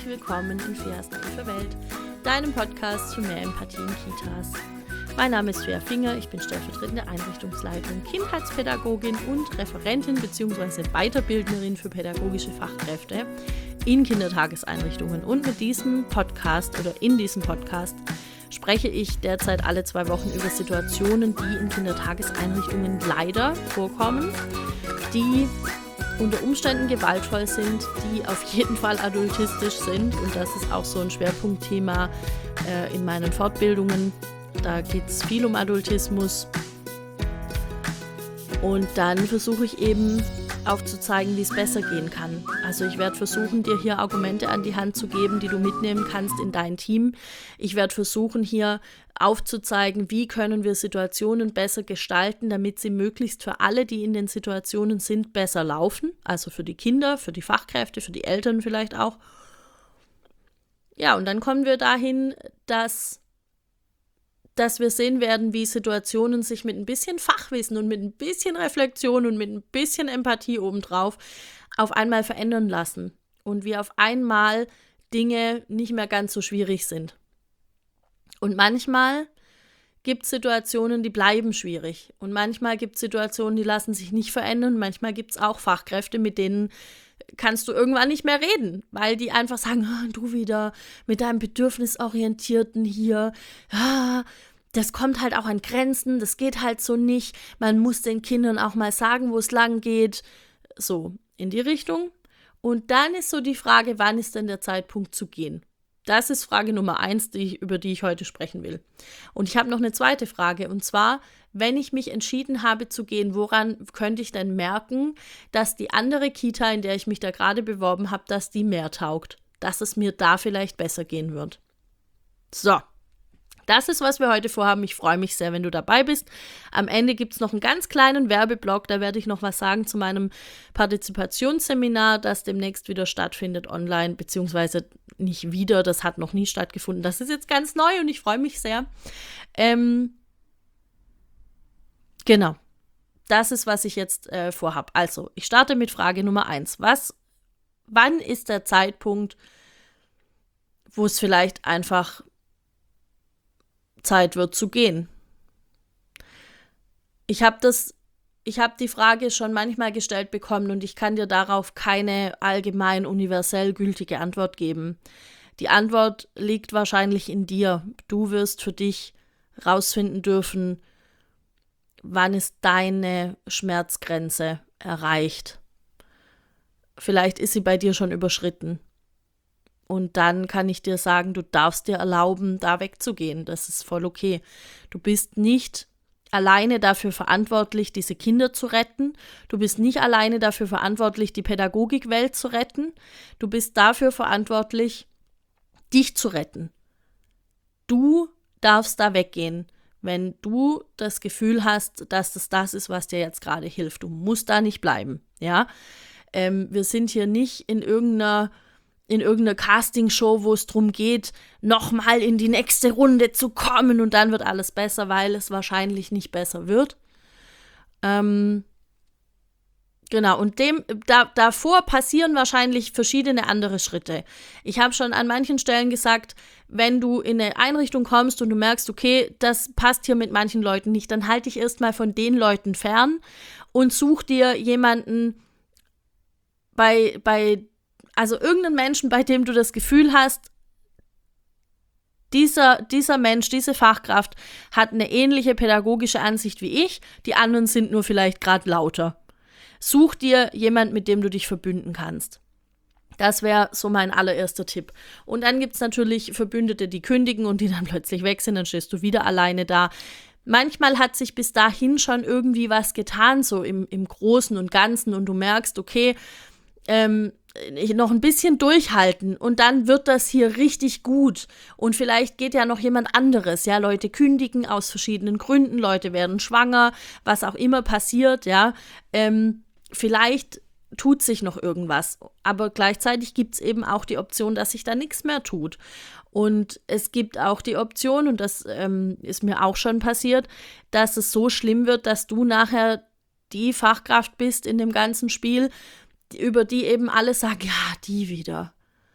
willkommen in Feas Tiefe Welt, deinem Podcast für mehr Empathie in Kitas. Mein Name ist Fea Finger, ich bin stellvertretende Einrichtungsleitung, Kindheitspädagogin und Referentin bzw. Weiterbildnerin für pädagogische Fachkräfte in Kindertageseinrichtungen. Und mit diesem Podcast oder in diesem Podcast spreche ich derzeit alle 2 Wochen über Situationen, die in Kindertageseinrichtungen leider vorkommen, die unter Umständen gewaltvoll sind, die auf jeden Fall adultistisch sind. Und das ist auch so ein Schwerpunktthema in meinen Fortbildungen. Da geht es viel um Adultismus. Und dann versuche ich eben aufzuzeigen, wie es besser gehen kann. Also ich werde versuchen, dir hier Argumente an die Hand zu geben, die du mitnehmen kannst in dein Team. Ich werde versuchen, hier aufzuzeigen, wie können wir Situationen besser gestalten, damit sie möglichst für alle, die in den Situationen sind, besser laufen. Also für die Kinder, für die Fachkräfte, für die Eltern vielleicht auch. Ja, und dann kommen wir dahin, dass wir sehen werden, wie Situationen sich mit ein bisschen Fachwissen und mit ein bisschen Reflexion und mit ein bisschen Empathie obendrauf auf einmal verändern lassen und wie auf einmal Dinge nicht mehr ganz so schwierig sind. Und manchmal gibt es Situationen, die bleiben schwierig und manchmal gibt es Situationen, die lassen sich nicht verändern. Manchmal gibt es auch Fachkräfte, mit denen kannst du irgendwann nicht mehr reden, weil die einfach sagen, du wieder mit deinem Bedürfnisorientierten hier, das kommt halt auch an Grenzen, das geht halt so nicht, man muss den Kindern auch mal sagen, wo es lang geht, so in die Richtung. Und dann ist so die Frage, wann ist denn der Zeitpunkt zu gehen? Das ist Frage Nummer 1, über die ich heute sprechen will. Und ich habe noch eine zweite Frage, und zwar, wenn ich mich entschieden habe zu gehen, woran könnte ich denn merken, dass die andere Kita, in der ich mich da gerade beworben habe, dass die mehr taugt, dass es mir da vielleicht besser gehen wird. So. Das ist, was wir heute vorhaben. Ich freue mich sehr, wenn du dabei bist. Am Ende gibt es noch einen ganz kleinen Werbeblock. Da werde ich noch was sagen zu meinem Partizipationsseminar, das demnächst wieder stattfindet online, beziehungsweise nicht wieder, das hat noch nie stattgefunden. Das ist jetzt ganz neu und ich freue mich sehr. Genau, das ist, was ich jetzt vorhabe. Also, ich starte mit Frage Nummer 1. Wann ist der Zeitpunkt, wo es vielleicht einfach Zeit wird zu gehen? Ich habe die Frage schon manchmal gestellt bekommen und ich kann dir darauf keine allgemein universell gültige Antwort geben. Die Antwort liegt wahrscheinlich in dir. Du wirst für dich rausfinden dürfen, wann ist deine Schmerzgrenze erreicht. Vielleicht ist sie bei dir schon überschritten. Und dann kann ich dir sagen, du darfst dir erlauben, da wegzugehen. Das ist voll okay. Du bist nicht alleine dafür verantwortlich, diese Kinder zu retten. Du bist nicht alleine dafür verantwortlich, die Pädagogikwelt zu retten. Du bist dafür verantwortlich, dich zu retten. Du darfst da weggehen, wenn du das Gefühl hast, dass das ist, was dir jetzt gerade hilft. Du musst da nicht bleiben. Ja? Wir sind hier nicht in irgendeiner Castingshow, wo es darum geht, nochmal in die nächste Runde zu kommen und dann wird alles besser, weil es wahrscheinlich nicht besser wird. Genau, und davor passieren wahrscheinlich verschiedene andere Schritte. Ich habe schon an manchen Stellen gesagt, wenn du in eine Einrichtung kommst und du merkst, okay, das passt hier mit manchen Leuten nicht, dann halte dich erstmal von den Leuten fern und such dir jemanden also irgendeinen Menschen, bei dem du das Gefühl hast, dieser Mensch, diese Fachkraft hat eine ähnliche pädagogische Ansicht wie ich, die anderen sind nur vielleicht gerade lauter. Such dir jemanden, mit dem du dich verbünden kannst. Das wäre so mein allererster Tipp. Und dann gibt es natürlich Verbündete, die kündigen und die dann plötzlich weg sind, dann stehst du wieder alleine da. Manchmal hat sich bis dahin schon irgendwie was getan, so im Großen und Ganzen, und du merkst, okay, noch ein bisschen durchhalten und dann wird das hier richtig gut und vielleicht geht ja noch jemand anderes, ja, Leute kündigen aus verschiedenen Gründen, Leute werden schwanger, was auch immer passiert, ja, vielleicht tut sich noch irgendwas, aber gleichzeitig gibt es eben auch die Option, dass sich da nichts mehr tut und es gibt auch die Option, und das ist mir auch schon passiert, dass es so schlimm wird, dass du nachher die Fachkraft bist in dem ganzen Spiel, über die eben alle sagen, ja, die wieder.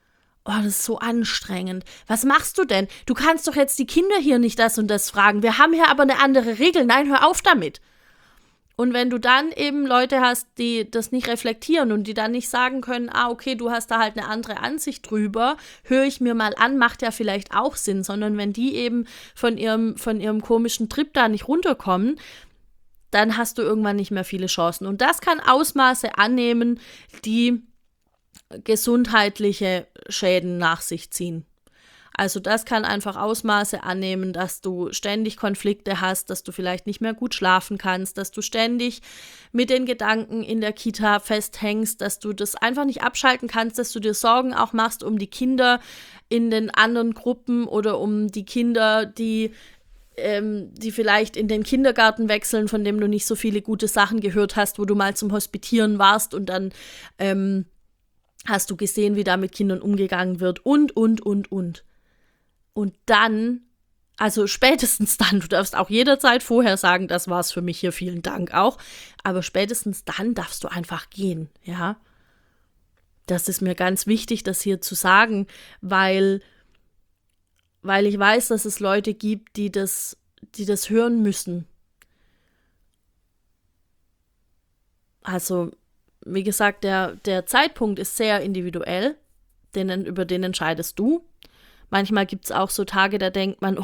oh, das ist so anstrengend. Was machst du denn? Du kannst doch jetzt die Kinder hier nicht das und das fragen. Wir haben hier aber eine andere Regel. Nein, hör auf damit. Und wenn du dann eben Leute hast, die das nicht reflektieren und die dann nicht sagen können, okay, du hast da halt eine andere Ansicht drüber, höre ich mir mal an, macht ja vielleicht auch Sinn, sondern wenn die eben von ihrem komischen Trip da nicht runterkommen, dann hast du irgendwann nicht mehr viele Chancen. Und das kann Ausmaße annehmen, die gesundheitliche Schäden nach sich ziehen. Also das kann einfach Ausmaße annehmen, dass du ständig Konflikte hast, dass du vielleicht nicht mehr gut schlafen kannst, dass du ständig mit den Gedanken in der Kita festhängst, dass du das einfach nicht abschalten kannst, dass du dir Sorgen auch machst um die Kinder in den anderen Gruppen oder um die Kinder, die vielleicht in den Kindergarten wechseln, von dem du nicht so viele gute Sachen gehört hast, wo du mal zum Hospitieren warst und dann hast du gesehen, wie da mit Kindern umgegangen wird und. Und dann, also spätestens dann, du darfst auch jederzeit vorher sagen, das war's für mich hier, vielen Dank auch, aber spätestens dann darfst du einfach gehen, ja. Das ist mir ganz wichtig, das hier zu sagen, weil ich weiß, dass es Leute gibt, die das hören müssen. Also, wie gesagt, der Zeitpunkt ist sehr individuell, über den entscheidest du. Manchmal gibt es auch so Tage, da denkt man,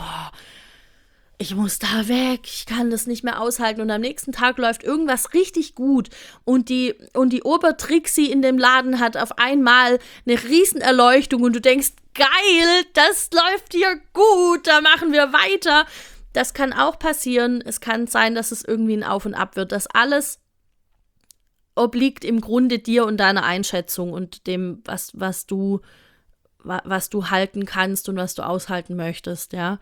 ich muss da weg, ich kann das nicht mehr aushalten. Und am nächsten Tag läuft irgendwas richtig gut. Und die Obertrixie in dem Laden hat auf einmal eine Riesenerleuchtung und du denkst, geil, das läuft hier gut, da machen wir weiter. Das kann auch passieren. Es kann sein, dass es irgendwie ein Auf und Ab wird. Das alles obliegt im Grunde dir und deiner Einschätzung und dem, was du halten kannst und was du aushalten möchtest, ja.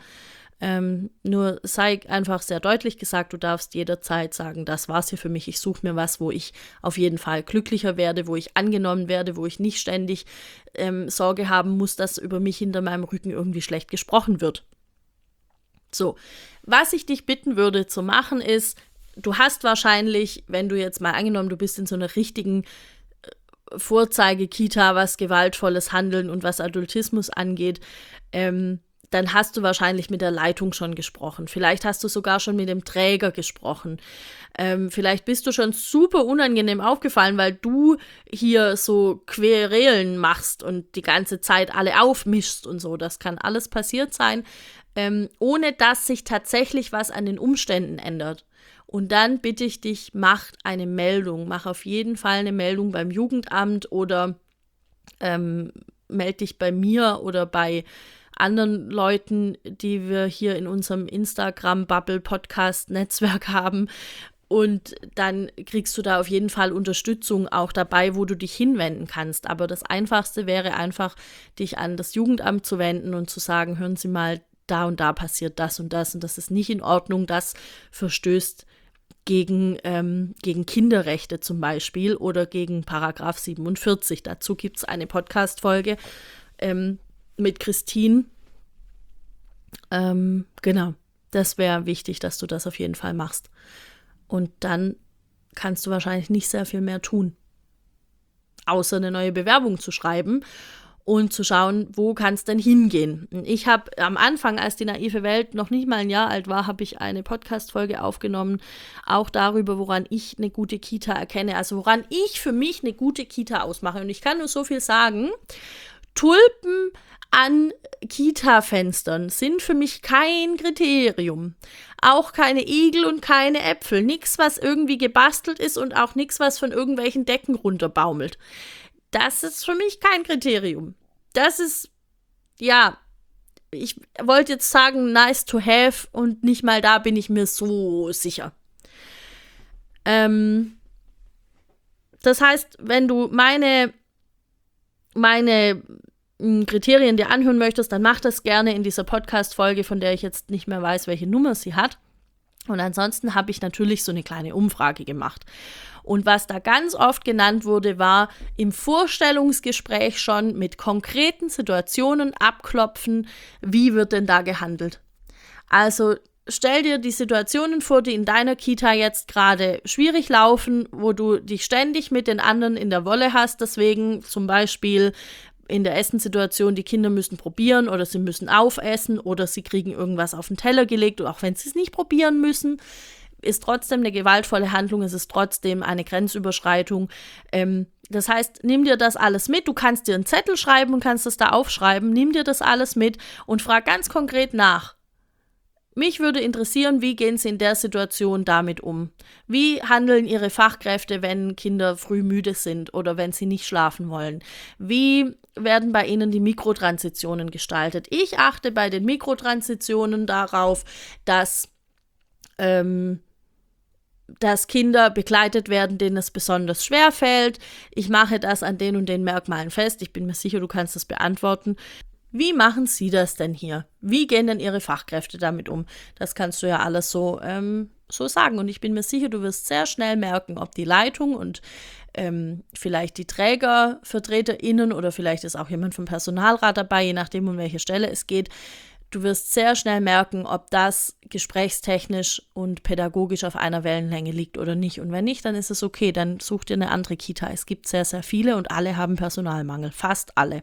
Nur sei einfach sehr deutlich gesagt, du darfst jederzeit sagen, das war's hier für mich, ich suche mir was, wo ich auf jeden Fall glücklicher werde, wo ich angenommen werde, wo ich nicht ständig Sorge haben muss, dass über mich hinter meinem Rücken irgendwie schlecht gesprochen wird. So, was ich dich bitten würde zu machen ist, du hast wahrscheinlich, wenn du jetzt mal angenommen, du bist in so einer richtigen Vorzeige-Kita, was gewaltvolles Handeln und was Adultismus angeht, dann hast du wahrscheinlich mit der Leitung schon gesprochen. Vielleicht hast du sogar schon mit dem Träger gesprochen. Vielleicht bist du schon super unangenehm aufgefallen, weil du hier so Querelen machst und die ganze Zeit alle aufmischst und so. Das kann alles passiert sein, ohne dass sich tatsächlich was an den Umständen ändert. Und dann bitte ich dich, mach eine Meldung. Mach auf jeden Fall eine Meldung beim Jugendamt oder melde dich bei mir oder bei anderen Leuten, die wir hier in unserem Instagram-Bubble-Podcast-Netzwerk haben. Und dann kriegst du da auf jeden Fall Unterstützung auch dabei, wo du dich hinwenden kannst. Aber das Einfachste wäre einfach, dich an das Jugendamt zu wenden und zu sagen, hören Sie mal, da und da passiert das und das ist nicht in Ordnung, das verstößt gegen Kinderrechte zum Beispiel oder gegen Paragraph 47. Dazu gibt es eine Podcast-Folge mit Christine. Genau, das wäre wichtig, dass du das auf jeden Fall machst. Und dann kannst du wahrscheinlich nicht sehr viel mehr tun, außer eine neue Bewerbung zu schreiben und zu schauen, wo kann es denn hingehen. Ich habe am Anfang, als die naive Welt noch nicht mal ein Jahr alt war, habe ich eine Podcast-Folge aufgenommen, auch darüber, woran ich eine gute Kita erkenne, also woran ich für mich eine gute Kita ausmache. Und ich kann nur so viel sagen, Tulpen an Kita-Fenstern sind für mich kein Kriterium. Auch keine Igel und keine Äpfel. Nichts, was irgendwie gebastelt ist und auch nichts, was von irgendwelchen Decken runterbaumelt. Das ist für mich kein Kriterium. Das ist, ja, ich wollte jetzt sagen, nice to have und nicht mal da bin ich mir so sicher. Das heißt, wenn du meine Kriterien dir anhören möchtest, dann mach das gerne in dieser Podcast-Folge, von der ich jetzt nicht mehr weiß, welche Nummer sie hat. Und ansonsten habe ich natürlich so eine kleine Umfrage gemacht. Und was da ganz oft genannt wurde, war im Vorstellungsgespräch schon mit konkreten Situationen abklopfen, wie wird denn da gehandelt. Also stell dir die Situationen vor, die in deiner Kita jetzt gerade schwierig laufen, wo du dich ständig mit den anderen in der Wolle hast. Deswegen zum Beispiel in der Essenssituation, die Kinder müssen probieren oder sie müssen aufessen oder sie kriegen irgendwas auf den Teller gelegt, und auch wenn sie es nicht probieren müssen, ist trotzdem eine gewaltvolle Handlung, es ist trotzdem eine Grenzüberschreitung. Das heißt, nimm dir das alles mit, du kannst dir einen Zettel schreiben und kannst das da aufschreiben, nimm dir das alles mit und frag ganz konkret nach. Mich würde interessieren, wie gehen Sie in der Situation damit um? Wie handeln Ihre Fachkräfte, wenn Kinder früh müde sind oder wenn sie nicht schlafen wollen? Wie werden bei Ihnen die Mikrotransitionen gestaltet? Ich achte bei den Mikrotransitionen darauf, dass Kinder begleitet werden, denen es besonders schwer fällt. Ich mache das an den und den Merkmalen fest. Ich bin mir sicher, du kannst das beantworten. Wie machen Sie das denn hier? Wie gehen denn Ihre Fachkräfte damit um? Das kannst du ja alles so sagen. Und ich bin mir sicher, du wirst sehr schnell merken, ob die Leitung und vielleicht die TrägervertreterInnen oder vielleicht ist auch jemand vom Personalrat dabei, je nachdem, um welche Stelle es geht. Du wirst sehr schnell merken, ob das gesprächstechnisch und pädagogisch auf einer Wellenlänge liegt oder nicht. Und wenn nicht, dann ist es okay, dann such dir eine andere Kita. Es gibt sehr, sehr viele und alle haben Personalmangel, fast alle.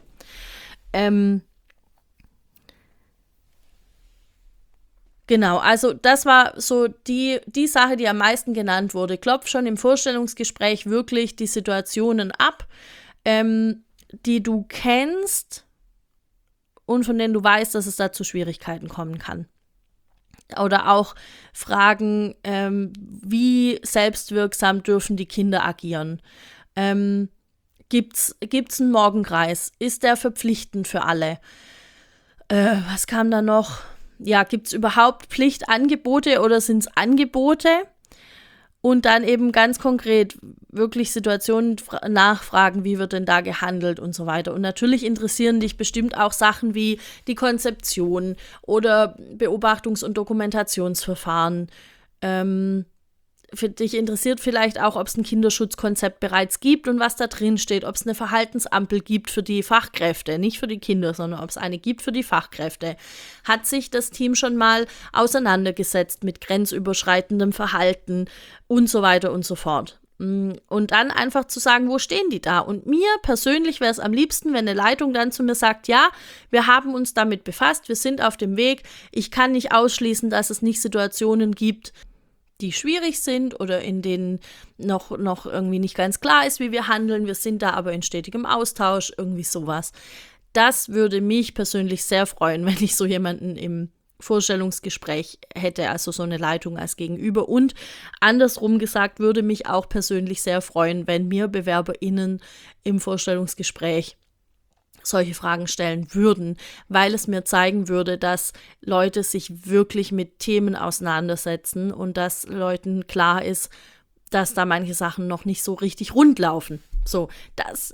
Genau, also das war so die Sache, die am meisten genannt wurde. Klopf schon im Vorstellungsgespräch wirklich die Situationen ab, die du kennst und von denen du weißt, dass es da zu Schwierigkeiten kommen kann. Oder auch Fragen, wie selbstwirksam dürfen die Kinder agieren? Gibt's einen Morgenkreis? Ist der verpflichtend für alle? Was kam da noch? Ja, gibt es überhaupt Pflichtangebote oder sind es Angebote? Und dann eben ganz konkret wirklich Situationen nachfragen, wie wird denn da gehandelt und so weiter. Und natürlich interessieren dich bestimmt auch Sachen wie die Konzeption oder Beobachtungs- und Dokumentationsverfahren. Für dich interessiert vielleicht auch, ob es ein Kinderschutzkonzept bereits gibt und was da drin steht, ob es eine Verhaltensampel gibt für die Fachkräfte, nicht für die Kinder, sondern ob es eine gibt für die Fachkräfte. Hat sich das Team schon mal auseinandergesetzt mit grenzüberschreitendem Verhalten und so weiter und so fort. Und dann einfach zu sagen, wo stehen die da? Und mir persönlich wäre es am liebsten, wenn eine Leitung dann zu mir sagt, ja, wir haben uns damit befasst, wir sind auf dem Weg, ich kann nicht ausschließen, dass es nicht Situationen gibt, die schwierig sind oder in denen noch irgendwie nicht ganz klar ist, wie wir handeln. Wir sind da aber in stetigem Austausch, irgendwie sowas. Das würde mich persönlich sehr freuen, wenn ich so jemanden im Vorstellungsgespräch hätte, also so eine Leitung als Gegenüber. Und andersrum gesagt, würde mich auch persönlich sehr freuen, wenn mir BewerberInnen im Vorstellungsgespräch solche Fragen stellen würden, weil es mir zeigen würde, dass Leute sich wirklich mit Themen auseinandersetzen und dass Leuten klar ist, dass da manche Sachen noch nicht so richtig rund laufen. So, das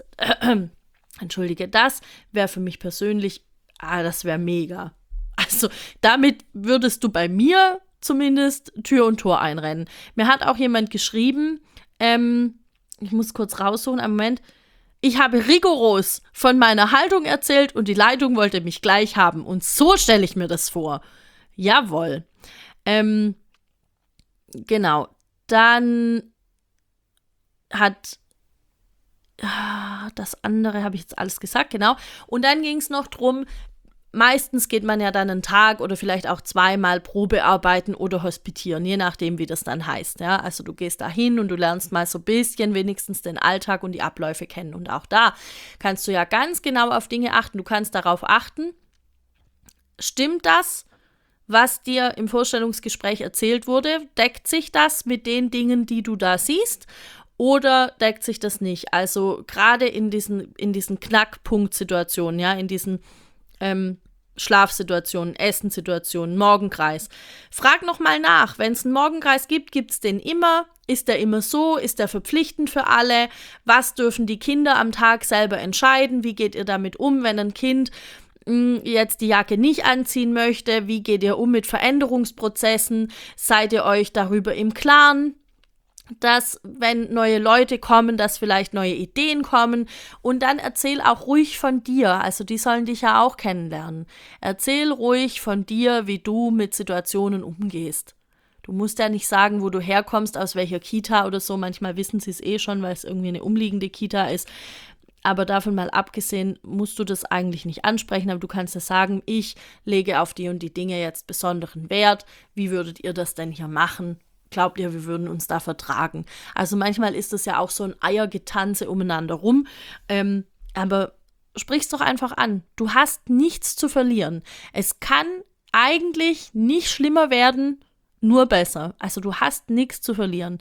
wäre für mich persönlich, das wäre mega. Also, damit würdest du bei mir zumindest Tür und Tor einrennen. Mir hat auch jemand geschrieben, ich muss kurz raussuchen, einen Moment. Ich habe rigoros von meiner Haltung erzählt und die Leitung wollte mich gleich haben. Und so stelle ich mir das vor. Jawohl. Genau. Dann hat das andere, habe ich jetzt alles gesagt, genau. Und dann ging es noch drum, meistens geht man ja dann einen Tag oder vielleicht auch zweimal Probearbeiten oder hospitieren, je nachdem, wie das dann heißt. Ja? Also du gehst da hin und du lernst mal so ein bisschen wenigstens den Alltag und die Abläufe kennen. Und auch da kannst du ja ganz genau auf Dinge achten. Du kannst darauf achten, stimmt das, was dir im Vorstellungsgespräch erzählt wurde? Deckt sich das mit den Dingen, die du da siehst? Oder deckt sich das nicht? Also gerade in diesen Knackpunkt-Situationen, ja, in diesen Schlafsituationen, Essenssituationen, Morgenkreis. Frag nochmal nach, wenn es einen Morgenkreis gibt, gibt es den immer? Ist der immer so? Ist der verpflichtend für alle? Was dürfen die Kinder am Tag selber entscheiden? Wie geht ihr damit um, wenn ein Kind jetzt die Jacke nicht anziehen möchte? Wie geht ihr um mit Veränderungsprozessen? Seid ihr euch darüber im Klaren, dass wenn neue Leute kommen, dass vielleicht neue Ideen kommen, und dann erzähl auch ruhig von dir, also die sollen dich ja auch kennenlernen. Erzähl ruhig von dir, wie du mit Situationen umgehst. Du musst ja nicht sagen, wo du herkommst, aus welcher Kita oder so, manchmal wissen sie es eh schon, weil es irgendwie eine umliegende Kita ist, Aber davon mal abgesehen, musst du das eigentlich nicht ansprechen, aber du kannst ja sagen, ich lege auf die und die Dinge jetzt besonderen Wert. Wie würdet ihr das denn hier machen? Glaubt ihr, wir würden uns da vertragen? Also manchmal ist das ja auch so ein Eiergetanze umeinander rum, aber sprich's doch einfach an. Du hast nichts zu verlieren. Es kann eigentlich nicht schlimmer werden, nur besser. Also du hast nichts zu verlieren.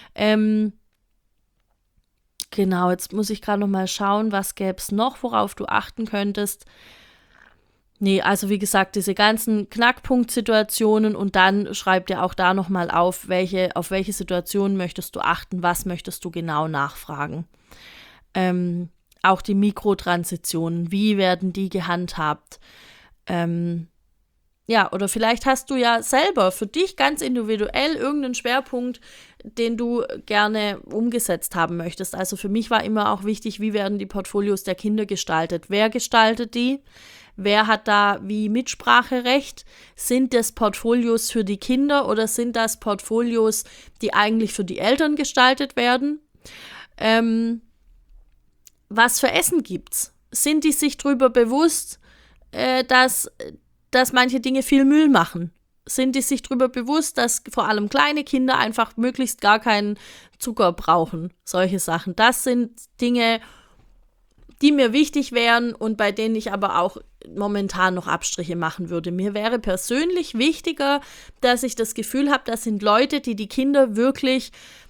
Genau, jetzt muss ich gerade noch mal schauen, was gäbe es noch, worauf du achten könntest. Nee, also wie gesagt, diese ganzen Knackpunktsituationen und dann schreib dir auch da nochmal auf welche Situationen möchtest du achten, was möchtest du genau nachfragen. Auch die Mikrotransitionen, wie werden die gehandhabt? Ja, oder vielleicht hast du ja selber für dich ganz individuell irgendeinen Schwerpunkt, den du gerne umgesetzt haben möchtest. Also für mich war immer auch wichtig, wie werden die Portfolios der Kinder gestaltet? Wer gestaltet die? Wer hat da wie Mitspracherecht? Sind das Portfolios für die Kinder oder sind das Portfolios, die eigentlich für die Eltern gestaltet werden? Was für Essen gibt's? Sind die sich darüber bewusst, dass manche Dinge viel Müll machen? Sind die sich darüber bewusst, dass vor allem kleine Kinder einfach möglichst gar keinen Zucker brauchen? Solche Sachen. Das sind Dinge, die mir wichtig wären und bei denen ich aber auch momentan noch Abstriche machen würde. Mir wäre persönlich wichtiger, dass ich das Gefühl habe, das sind Leute, die die Kinder wirklich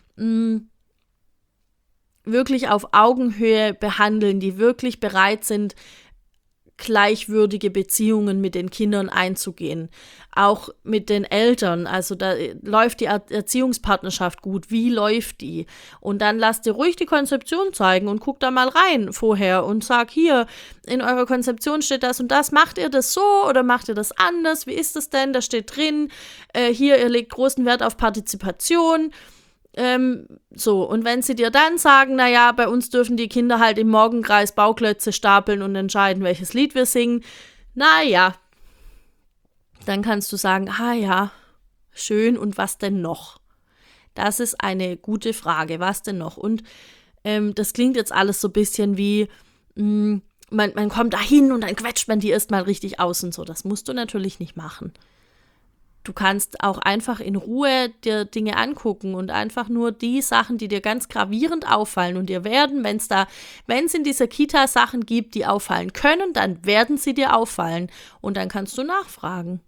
auf Augenhöhe behandeln, die wirklich bereit sind, gleichwürdige Beziehungen mit den Kindern einzugehen. Auch mit den Eltern. Also da läuft die Erziehungspartnerschaft gut. Wie läuft die? Und dann lasst ihr ruhig die Konzeption zeigen und guckt da mal rein vorher und sag, hier, in eurer Konzeption steht das und das. Macht ihr das so oder macht ihr das anders? Wie ist das denn? Da steht drin, hier, ihr legt großen Wert auf Partizipation. Und wenn sie dir dann sagen, naja, bei uns dürfen die Kinder halt im Morgenkreis Bauklötze stapeln und entscheiden, welches Lied wir singen, naja, dann kannst du sagen, ja, schön, und was denn noch? Das ist eine gute Frage, was denn noch? Und das klingt jetzt alles so ein bisschen wie, man kommt da hin und dann quetscht man die erstmal richtig aus und so. Das musst du natürlich nicht machen. Du kannst auch einfach in Ruhe dir Dinge angucken und einfach nur die Sachen, die dir ganz gravierend auffallen, und dir werden, wenn es in dieser Kita Sachen gibt, die auffallen können, dann werden sie dir auffallen und dann kannst du nachfragen.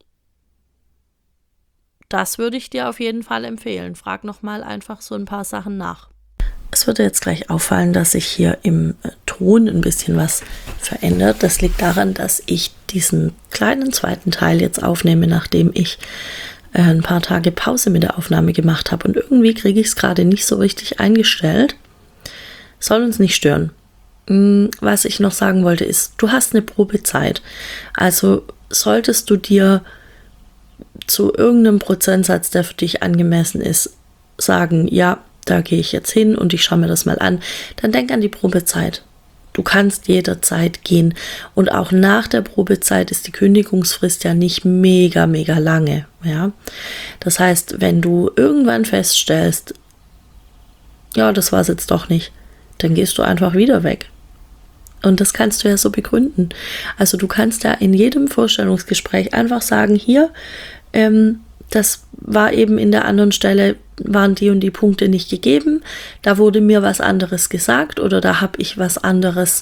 Das würde ich dir auf jeden Fall empfehlen. Frag nochmal einfach so ein paar Sachen nach. Es wird dir jetzt gleich auffallen, dass sich hier im Ton ein bisschen was verändert. Das liegt daran, dass ich diesen kleinen zweiten Teil jetzt aufnehme, nachdem ich ein paar Tage Pause mit der Aufnahme gemacht habe. Und irgendwie kriege ich es gerade nicht so richtig eingestellt. Soll uns nicht stören. Was ich noch sagen wollte ist, du hast eine Probezeit. Also solltest du dir zu irgendeinem Prozentsatz, der für dich angemessen ist, sagen, ja, da gehe ich jetzt hin und ich schaue mir das mal an, dann denk an die Probezeit. Du kannst jederzeit gehen. Und auch nach der Probezeit ist die Kündigungsfrist ja nicht mega, mega lange. Ja? Das heißt, wenn du irgendwann feststellst, ja, das war es jetzt doch nicht, dann gehst du einfach wieder weg. Und das kannst du ja so begründen. Also du kannst ja in jedem Vorstellungsgespräch einfach sagen, hier, das war eben in der anderen Stelle, waren die und die Punkte nicht gegeben, da wurde mir was anderes gesagt oder da habe ich was anderes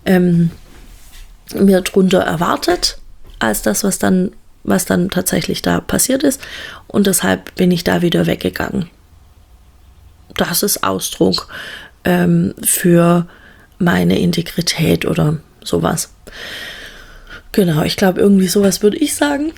mir drunter erwartet, als das, was dann tatsächlich da passiert ist, und deshalb bin ich da wieder weggegangen. Das ist Ausdruck für meine Integrität oder sowas. Genau, ich glaube, irgendwie sowas würde ich sagen.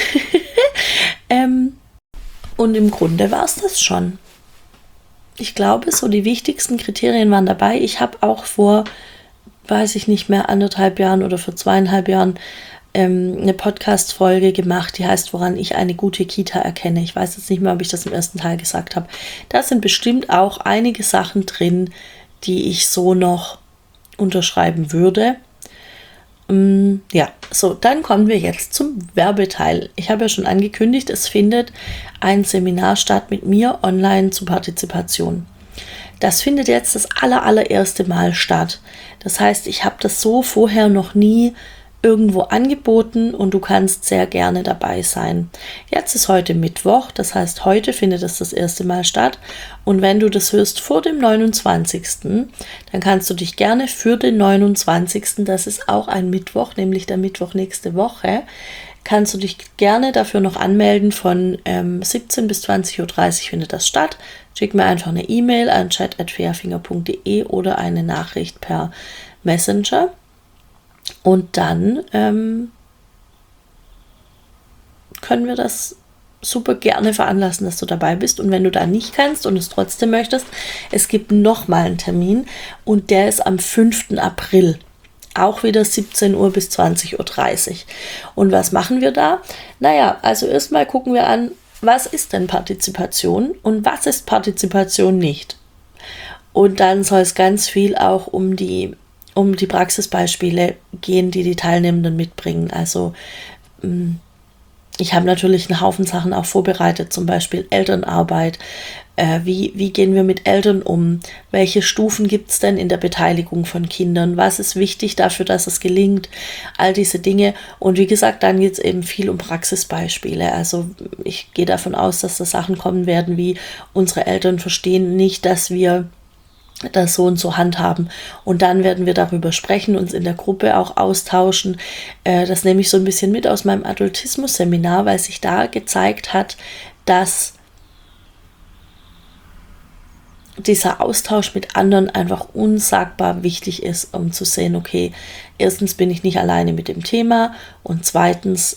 Und im Grunde war es das schon. Ich glaube, so die wichtigsten Kriterien waren dabei. Ich habe auch vor, weiß ich nicht mehr, 1,5 Jahren oder vor 2,5 Jahren eine Podcast-Folge gemacht, die heißt, woran ich eine gute Kita erkenne. Ich weiß jetzt nicht mehr, ob ich das im ersten Teil gesagt habe. Da sind bestimmt auch einige Sachen drin, die ich so noch unterschreiben würde. Ja, so, dann kommen wir jetzt zum Werbeteil. Ich habe ja schon angekündigt, es findet ein Seminar statt mit mir online zur Partizipation. Das findet jetzt das allererste Mal statt. Das heißt, ich habe das so vorher noch nie irgendwo angeboten und du kannst sehr gerne dabei sein. Jetzt ist heute Mittwoch, das heißt, heute findet es das erste Mal statt. Und wenn du das hörst vor dem 29., dann kannst du dich gerne für den 29., das ist auch ein Mittwoch, nämlich der Mittwoch nächste Woche, kannst du dich gerne dafür noch anmelden. Von 17 bis 20.30 Uhr findet das statt. Schick mir einfach eine E-Mail an chat@fairfinger.de oder eine Nachricht per Messenger. Und dann können wir das super gerne veranlassen, dass du dabei bist. Und wenn du da nicht kannst und es trotzdem möchtest, es gibt nochmal einen Termin und der ist am 5. April. Auch wieder 17 Uhr bis 20.30 Uhr. Und was machen wir da? Naja, also erstmal gucken wir an, was ist denn Partizipation und was ist Partizipation nicht? Und dann soll es ganz viel auch um die Praxisbeispiele gehen, die die Teilnehmenden mitbringen. Also ich habe natürlich einen Haufen Sachen auch vorbereitet, zum Beispiel Elternarbeit. Wie gehen wir mit Eltern um? Welche Stufen gibt es denn in der Beteiligung von Kindern? Was ist wichtig dafür, dass es gelingt? All diese Dinge. Und wie gesagt, dann geht es eben viel um Praxisbeispiele. Also ich gehe davon aus, dass da Sachen kommen werden, wie unsere Eltern verstehen nicht, dass wir das so und so handhaben. Und dann werden wir darüber sprechen, uns in der Gruppe auch austauschen. Das nehme ich so ein bisschen mit aus meinem Adultismus-Seminar, weil sich da gezeigt hat, dass dieser Austausch mit anderen einfach unsagbar wichtig ist, um zu sehen, okay, erstens bin ich nicht alleine mit dem Thema und zweitens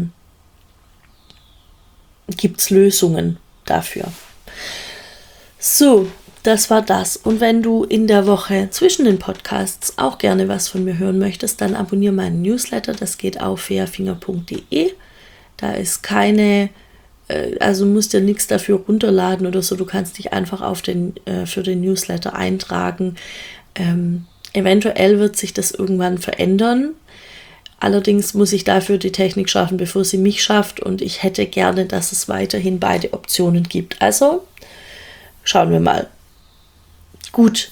gibt es Lösungen dafür. So, das war das. Und wenn du in der Woche zwischen den Podcasts auch gerne was von mir hören möchtest, dann abonniere meinen Newsletter. Das geht auf fairfinger.de. Da ist also musst dir nichts dafür runterladen oder so. Du kannst dich einfach für den Newsletter eintragen. Eventuell wird sich das irgendwann verändern. Allerdings muss ich dafür die Technik schaffen, bevor sie mich schafft. Und ich hätte gerne, dass es weiterhin beide Optionen gibt. Also schauen wir mal. Gut.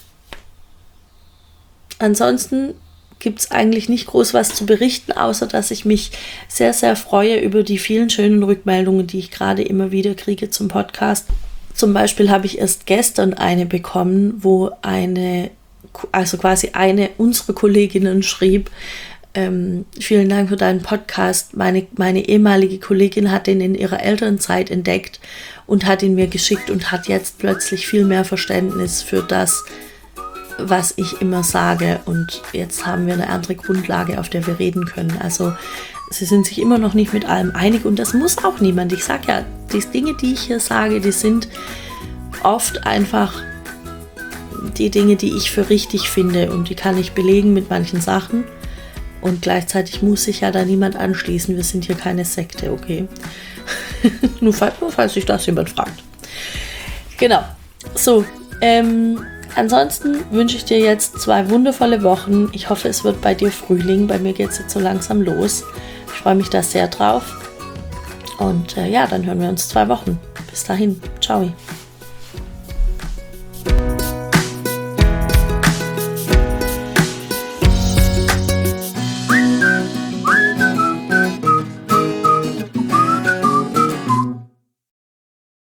Ansonsten gibt es eigentlich nicht groß was zu berichten, außer dass ich mich sehr, sehr freue über die vielen schönen Rückmeldungen, die ich gerade immer wieder kriege zum Podcast. Zum Beispiel habe ich erst gestern eine bekommen, wo eine unserer Kolleginnen schrieb, vielen Dank für deinen Podcast. Meine ehemalige Kollegin hat den in ihrer Elternzeit entdeckt und hat ihn mir geschickt und hat jetzt plötzlich viel mehr Verständnis für das, was ich immer sage. Und jetzt haben wir eine andere Grundlage, auf der wir reden können. Also sie sind sich immer noch nicht mit allem einig und das muss auch niemand. Ich sage ja, die Dinge, die ich hier sage, die sind oft einfach die Dinge, die ich für richtig finde und die kann ich belegen mit manchen Sachen. Und gleichzeitig muss sich ja da niemand anschließen. Wir sind hier keine Sekte, okay? nur falls sich das jemand fragt. Genau. So, ansonsten wünsche ich dir jetzt 2 wundervolle Wochen. Ich hoffe, es wird bei dir Frühling. Bei mir geht es jetzt so langsam los. Ich freue mich da sehr drauf. Und dann hören wir uns 2 Wochen. Bis dahin. Ciao.